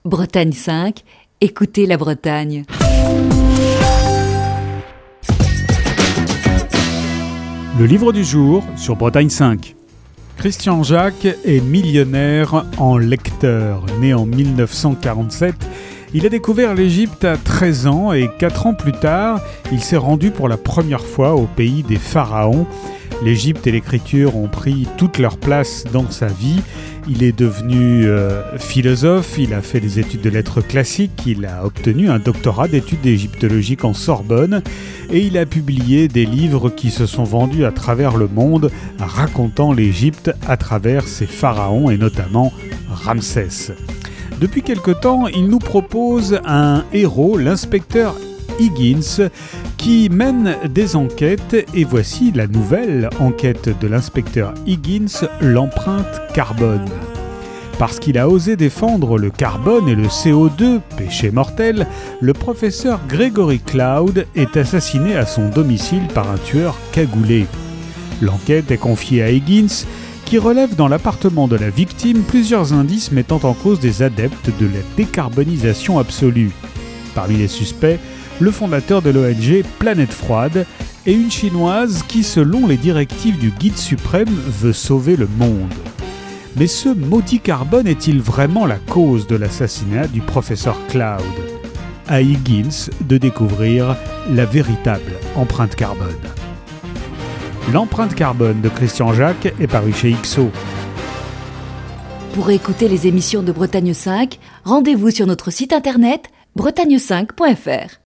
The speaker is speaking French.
Bretagne 5, écoutez la Bretagne. Le livre du jour sur Bretagne 5. Christian Jacques est millionnaire en lecteur. Né en 1947, il a découvert l'Égypte à 13 ans et 4 ans plus tard, il s'est rendu pour la première fois au pays des pharaons. L'Égypte et l'écriture ont pris toute leur place dans sa vie. Il est devenu philosophe, il a fait des études de lettres classiques, il a obtenu un doctorat d'études égyptologiques en Sorbonne et il a publié des livres qui se sont vendus à travers le monde racontant l'Égypte à travers ses pharaons et notamment Ramsès. Depuis quelque temps, il nous propose un héros, l'inspecteur Higgins, qui mène des enquêtes et voici la nouvelle enquête de l'inspecteur Higgins, l'empreinte carbone. Parce qu'il a osé défendre le carbone et le CO2, péché mortel, le professeur Gregory Cloud est assassiné à son domicile par un tueur cagoulé. L'enquête est confiée à Higgins, qui relève dans l'appartement de la victime plusieurs indices mettant en cause des adeptes de la décarbonisation absolue. Parmi les suspects, le fondateur de l'ONG Planète Froide et une chinoise qui, selon les directives du guide suprême, veut sauver le monde. Mais ce maudit carbone est-il vraiment la cause de l'assassinat du professeur Cloud ? À Higgins de découvrir la véritable empreinte carbone. L'empreinte carbone de Christian Jacques est parue chez XO. Pour écouter les émissions de Bretagne 5, rendez-vous sur notre site internet bretagne5.fr.